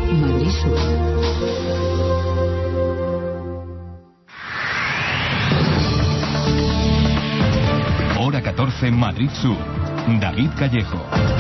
Madrid Sur. Hora 14, Madrid Sur. David Callejo.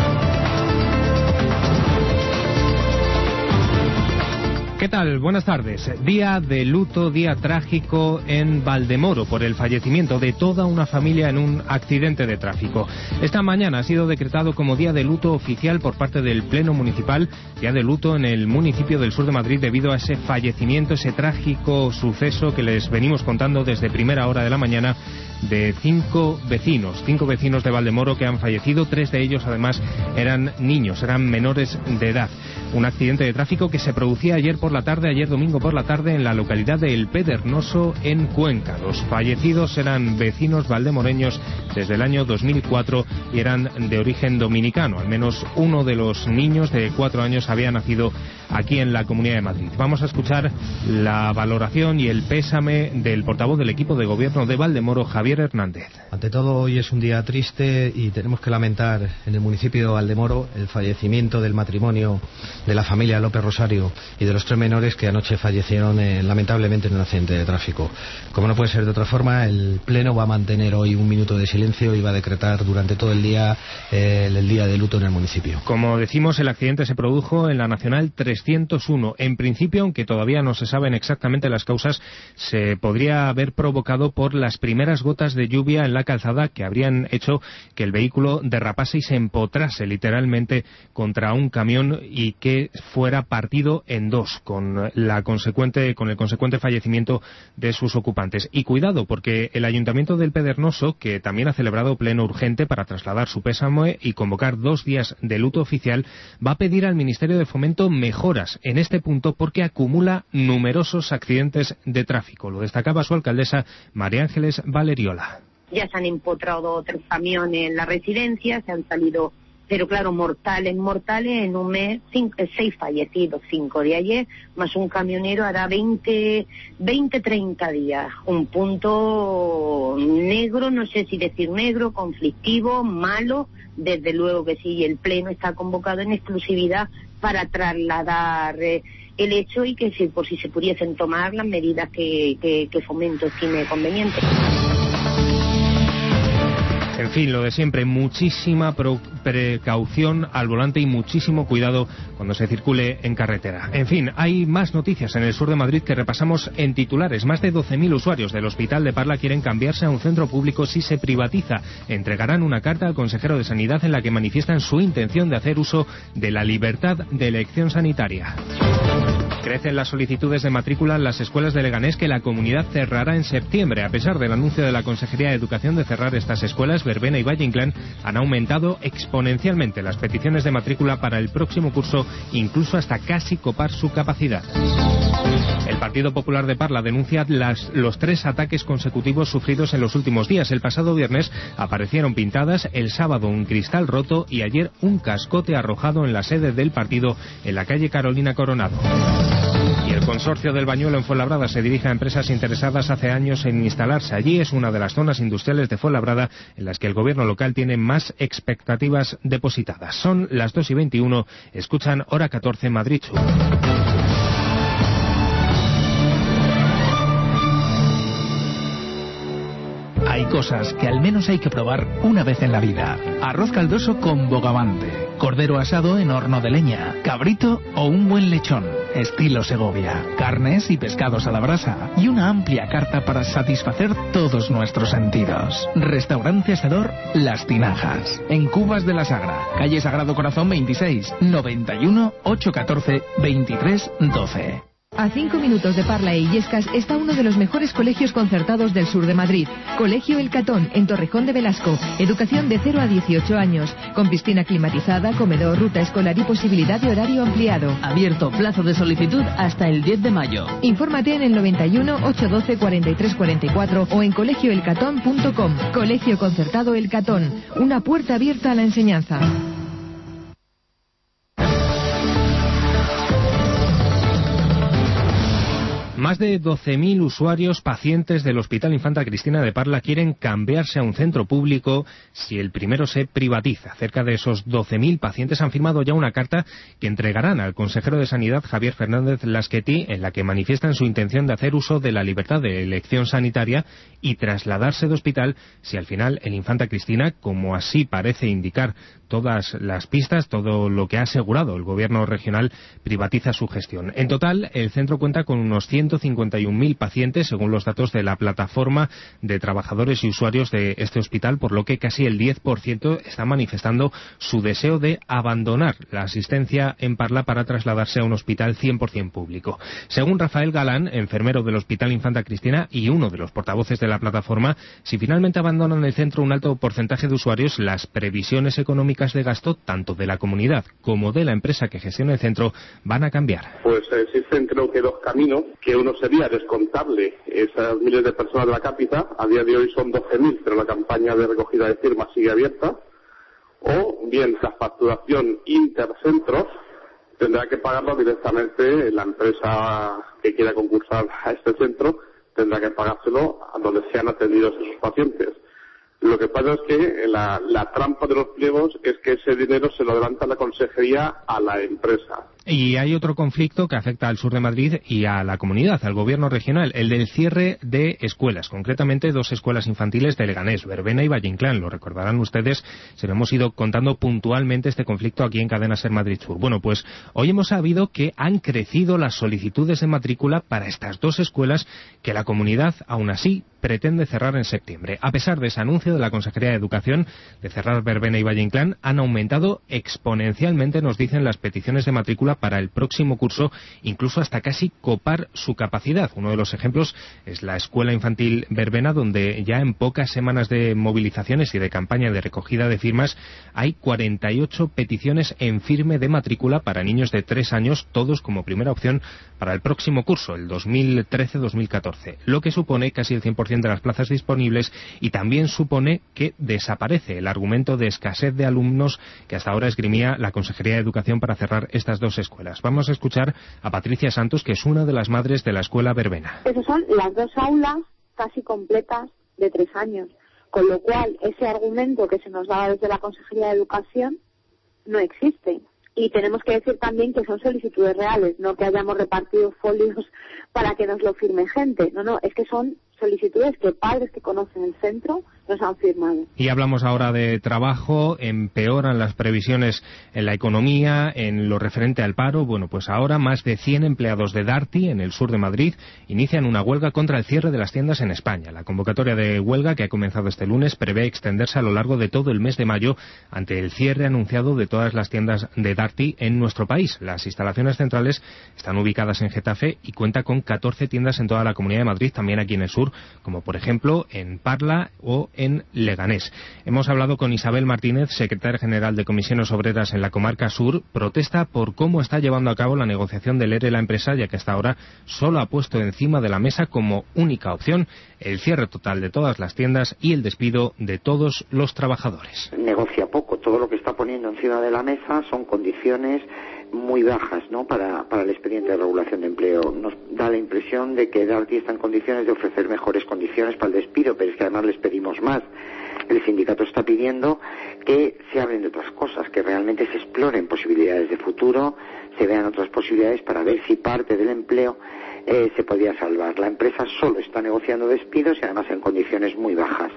¿Qué tal? Buenas tardes. Día de luto, día trágico en Valdemoro por el fallecimiento de toda una familia en un accidente de tráfico. Esta mañana ha sido decretado como día de luto oficial por parte del Pleno Municipal, día de luto en el municipio del sur de Madrid debido a ese fallecimiento, ese trágico suceso que les venimos contando desde primera hora de la mañana de cinco vecinos de Valdemoro que han fallecido. 3 de ellos además eran niños, eran menores de edad. Un accidente de tráfico que se producía ayer domingo por la tarde, en la localidad de El Pedregoso, en Cuenca. Los fallecidos eran vecinos valdemoreños desde el año 2004 y eran de origen dominicano. Al menos uno de los niños de 4 años había nacido aquí en la Comunidad de Madrid. Vamos a escuchar la valoración y el pésame del portavoz del equipo de gobierno de Valdemoro, Javier Hernández. Ante todo, hoy es un día triste y tenemos que lamentar en el municipio de Valdemoro el fallecimiento del matrimonio de la familia López Rosario y de los 3 menores que anoche fallecieron lamentablemente en un accidente de tráfico. Como no puede ser de otra forma, el Pleno va a mantener hoy un minuto de silencio y va a decretar durante todo el día el día de luto en el municipio. Como decimos, el accidente se produjo en la Nacional 301. En principio, aunque todavía no se saben exactamente las causas, se podría haber provocado por las primeras gotas de lluvia en la calzada que habrían hecho que el vehículo derrapase y se empotrase literalmente contra un camión y que fuera partido en dos, con el consecuente fallecimiento de sus ocupantes. Y cuidado, porque el Ayuntamiento del Pedregoso, que también ha celebrado pleno urgente para trasladar su pésame y convocar 2 días de luto oficial, va a pedir al Ministerio de Fomento mejoras en este punto porque acumula numerosos accidentes de tráfico. Lo destacaba su alcaldesa, María Ángeles Valeriola. Ya se han empotrado otros camiones en la residencia, se han salido, pero claro, mortales en un mes, 6 fallecidos, 5 de ayer, más un camionero hará 20, 30 días. Un punto negro, no sé si decir negro, conflictivo, malo, desde luego que sí, y el Pleno está convocado en exclusividad para trasladar el hecho y que por si se pudiesen tomar las medidas que Fomento estime convenientes. En fin, lo de siempre, muchísima precaución al volante y muchísimo cuidado cuando se circule en carretera. En fin, hay más noticias en el sur de Madrid que repasamos en titulares. Más de 12.000 usuarios del Hospital de Parla quieren cambiarse a un centro público si se privatiza. Entregarán una carta al consejero de Sanidad en la que manifiestan su intención de hacer uso de la libertad de elección sanitaria. Crecen las solicitudes de matrícula en las escuelas de Leganés que la comunidad cerrará en septiembre. A pesar del anuncio de la Consejería de Educación de cerrar estas escuelas, Verbena y Valle Inclán han aumentado exponencialmente las peticiones de matrícula para el próximo curso, incluso hasta casi copar su capacidad. El Partido Popular de Parla denuncia los 3 ataques consecutivos sufridos en los últimos días. El pasado viernes aparecieron pintadas, el sábado un cristal roto y ayer un cascote arrojado en la sede del partido en la calle Carolina Coronado. Y el consorcio del Bañuelo en Fuenlabrada se dirige a empresas interesadas hace años en instalarse allí. Es una de las zonas industriales de Fuenlabrada en las que el gobierno local tiene más expectativas depositadas. Son las 2:21. Escuchan Hora 14 Madrid Sur. Hay cosas que al menos hay que probar una vez en la vida. Arroz caldoso con bogavante, cordero asado en horno de leña, cabrito o un buen lechón, estilo Segovia, carnes y pescados a la brasa y una amplia carta para satisfacer todos nuestros sentidos. Restaurante Asador Las Tinajas, en Cubas de la Sagra, calle Sagrado Corazón 26, 91 814 23 12. A 5 minutos de Parla e Illescas está uno de los mejores colegios concertados del sur de Madrid. Colegio El Catón, en Torrejón de Velasco. Educación de 0 a 18 años. Con piscina climatizada, comedor, ruta escolar y posibilidad de horario ampliado. Abierto plazo de solicitud hasta el 10 de mayo. Infórmate en el 91 812 43 44 o en colegioelcatón.com. Colegio Concertado El Catón. Una puerta abierta a la enseñanza. Más de 12.000 usuarios pacientes del Hospital Infanta Cristina de Parla quieren cambiarse a un centro público si el primero se privatiza. Cerca de esos 12.000 pacientes han firmado ya una carta que entregarán al consejero de Sanidad, Javier Fernández Lasqueti, en la que manifiestan su intención de hacer uso de la libertad de elección sanitaria y trasladarse de hospital si al final el Infanta Cristina, como así parece indicar todas las pistas, todo lo que ha asegurado el gobierno regional, privatiza su gestión. En total, el centro cuenta con unos 151.000 pacientes, según los datos de la plataforma de trabajadores y usuarios de este hospital, por lo que casi el 10% está manifestando su deseo de abandonar la asistencia en Parla para trasladarse a un hospital 100% público. Según Rafael Galán, enfermero del Hospital Infanta Cristina y uno de los portavoces de la plataforma, si finalmente abandonan el centro un alto porcentaje de usuarios, las previsiones económicas de gasto, tanto de la comunidad como de la empresa que gestiona el centro, van a cambiar. Pues existen creo que dos caminos, que uno sería descontable esas miles de personas de la cápita, a día de hoy son 12.000, pero la campaña de recogida de firmas sigue abierta, o bien la facturación intercentros tendrá que pagarlo directamente la empresa que quiera concursar a este centro, tendrá que pagárselo a donde sean atendidos esos pacientes. Lo que pasa es que la trampa de los pliegos es que ese dinero se lo adelanta la consejería a la empresa. Y hay otro conflicto que afecta al sur de Madrid y a la comunidad, al gobierno regional, el del cierre de escuelas, concretamente 2 escuelas infantiles de Leganés, Verbena y Valle Inclán. Lo recordarán ustedes, se lo hemos ido contando puntualmente este conflicto aquí en Cadena SER Madrid Sur. Bueno, pues hoy hemos sabido que han crecido las solicitudes de matrícula para estas 2 escuelas que la comunidad, aún así, pretende cerrar en septiembre. A pesar de ese anuncio de la Consejería de Educación de cerrar Verbena y Valle Inclán, han aumentado exponencialmente, nos dicen, las peticiones de matrícula para el próximo curso, incluso hasta casi copar su capacidad. Uno de los ejemplos es la Escuela Infantil Verbena, donde ya en pocas semanas de movilizaciones y de campaña de recogida de firmas hay 48 peticiones en firme de matrícula para niños de 3 años, todos como primera opción para el próximo curso, el 2013-2014, lo que supone casi el 100% de las plazas disponibles y también supone que desaparece el argumento de escasez de alumnos que hasta ahora esgrimía la Consejería de Educación para cerrar estas 2 escuelas. Vamos a escuchar a Patricia Santos, que es una de las madres de la Escuela Verbena. Esas son las 2 aulas casi completas de 3 años, con lo cual ese argumento que se nos daba desde la Consejería de Educación no existe. Y tenemos que decir también que son solicitudes reales, no que hayamos repartido folios para que nos lo firme gente. No, es que son solicitudes que padres que conocen el centro nos han firmado. Y hablamos ahora de trabajo, empeoran las previsiones en la economía, en lo referente al paro. Bueno, pues ahora más de 100 empleados de Darty, en el sur de Madrid, inician una huelga contra el cierre de las tiendas en España. La convocatoria de huelga, que ha comenzado este lunes, prevé extenderse a lo largo de todo el mes de mayo ante el cierre anunciado de todas las tiendas de Darty en nuestro país. Las instalaciones centrales están ubicadas en Getafe y cuenta con 14 tiendas en toda la Comunidad de Madrid, también aquí en el sur, como por ejemplo en Parla o en Leganés. Hemos hablado con Isabel Martínez, secretaria general de Comisiones Obreras en la comarca sur. Protesta por cómo está llevando a cabo la negociación del ERE la empresa, ya que hasta ahora solo ha puesto encima de la mesa como única opción el cierre total de todas las tiendas y el despido de todos los trabajadores. Negocia poco, todo lo que está poniendo encima de la mesa son condiciones muy bajas, ¿no?, para el expediente de regulación de empleo. Nos da la impresión de que Darty está en condiciones de ofrecer mejores condiciones para el despido, pero es que además les pedimos más. El sindicato está pidiendo que se hablen de otras cosas, que realmente se exploren posibilidades de futuro, se vean otras posibilidades para ver si parte del empleo se podría salvar. La empresa solo está negociando despidos y además en condiciones muy bajas.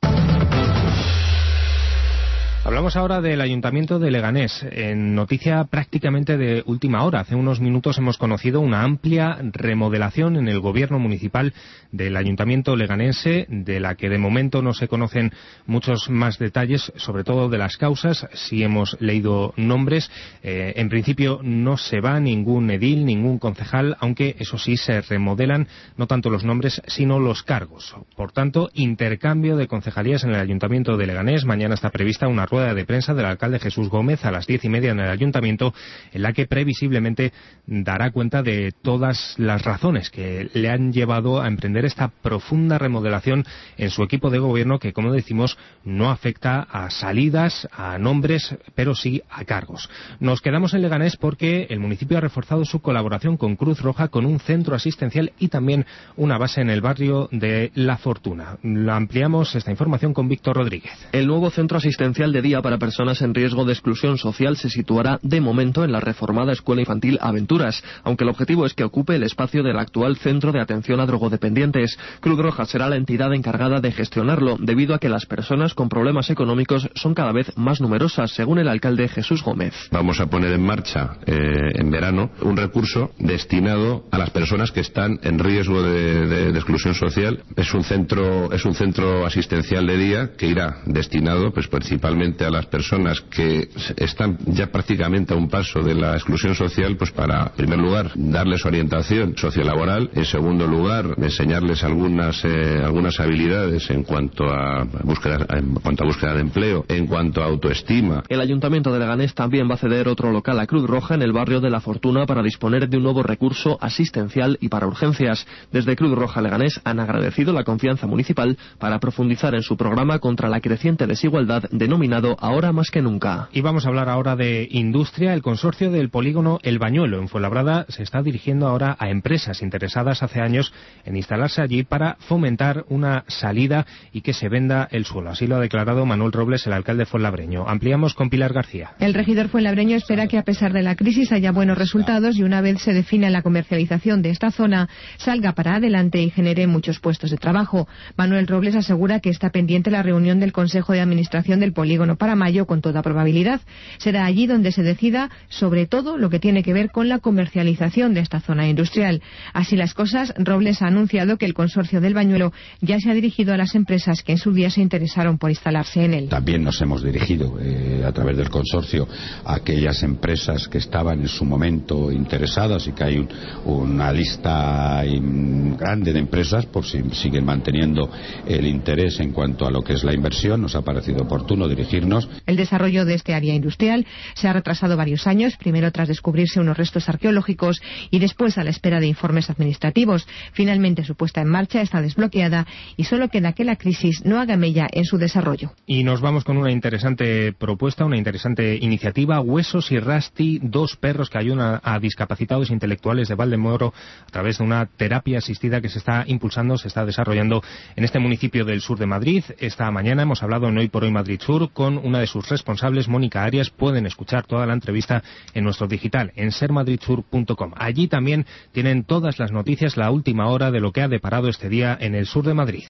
Hablamos ahora del Ayuntamiento de Leganés. En noticia prácticamente de última hora, hace unos minutos hemos conocido una amplia remodelación en el gobierno municipal del Ayuntamiento leganense, de la que de momento no se conocen muchos más detalles, sobre todo de las causas. Sí hemos leído nombres. En principio no se va ningún edil, ningún concejal, aunque eso sí se remodelan no tanto los nombres sino los cargos. Por tanto, intercambio de concejalías en el Ayuntamiento de Leganés. Mañana está prevista una rueda de prensa del alcalde Jesús Gómez a las 10:30 en el Ayuntamiento, en la que previsiblemente dará cuenta de todas las razones que le han llevado a emprender esta profunda remodelación en su equipo de gobierno, que, como decimos, no afecta a salidas, a nombres, pero sí a cargos. Nos quedamos en Leganés porque el municipio ha reforzado su colaboración con Cruz Roja con un centro asistencial y también una base en el barrio de La Fortuna. Ampliamos esta información con Víctor Rodríguez. El nuevo centro asistencial de día para personas en riesgo de exclusión social se situará de momento en la reformada Escuela Infantil Aventuras, aunque el objetivo es que ocupe el espacio del actual Centro de Atención a Drogodependientes. Cruz Roja será la entidad encargada de gestionarlo, debido a que las personas con problemas económicos son cada vez más numerosas, según el alcalde Jesús Gómez. Vamos a poner en marcha en verano un recurso destinado a las personas que están en riesgo de exclusión social. Es un centro asistencial de día que irá destinado pues principalmente a las personas que están ya prácticamente a un paso de la exclusión social, pues para, en primer lugar, darles orientación sociolaboral, en segundo lugar, enseñarles algunas habilidades en cuanto a búsqueda de empleo, en cuanto a autoestima. El Ayuntamiento de Leganés también va a ceder otro local a Cruz Roja en el barrio de La Fortuna para disponer de un nuevo recurso asistencial y para urgencias. Desde Cruz Roja Leganés han agradecido la confianza municipal para profundizar en su programa contra la creciente desigualdad denominado Ahora más que nunca. Y vamos a hablar ahora de industria. El consorcio del polígono El Bañuelo en Fuenlabrada se está dirigiendo ahora a empresas interesadas hace años en instalarse allí para fomentar una salida y que se venda el suelo. Así lo ha declarado Manuel Robles, el alcalde fuenlabreño. Ampliamos con Pilar García. El regidor fuenlabreño espera que a pesar de la crisis haya buenos resultados y una vez se defina la comercialización de esta zona salga para adelante y genere muchos puestos de trabajo. Manuel Robles asegura que está pendiente la reunión del Consejo de Administración del polígono para mayo con toda probabilidad. Será allí donde se decida sobre todo lo que tiene que ver con la comercialización de esta zona industrial. Así las cosas, Robles ha anunciado que el consorcio del Bañuelo ya se ha dirigido a las empresas que en su día se interesaron por instalarse en él. También nos hemos dirigido a través del consorcio a aquellas empresas que estaban en su momento interesadas y que hay una lista grande de empresas por si siguen manteniendo el interés en cuanto a lo que es la inversión. Nos ha parecido oportuno dirigirnos. El desarrollo de este área industrial se ha retrasado varios años, primero tras descubrirse unos restos arqueológicos y después a la espera de informes administrativos. Finalmente su puesta en marcha está desbloqueada y solo queda que la crisis no haga mella en su desarrollo. Y nos vamos con una interesante propuesta, una interesante iniciativa. Huesos y Rasti, 2 perros que ayudan a discapacitados intelectuales de Valdemoro a través de una terapia asistida que se está impulsando, se está desarrollando en este municipio del sur de Madrid. Esta mañana hemos hablado en Hoy por Hoy Madrid Sur con una de sus responsables, Mónica Arias. Pueden escuchar toda la entrevista en nuestro digital, en sermadridsur.com. Allí también tienen todas las noticias, la última hora de lo que ha deparado este día en el sur de Madrid.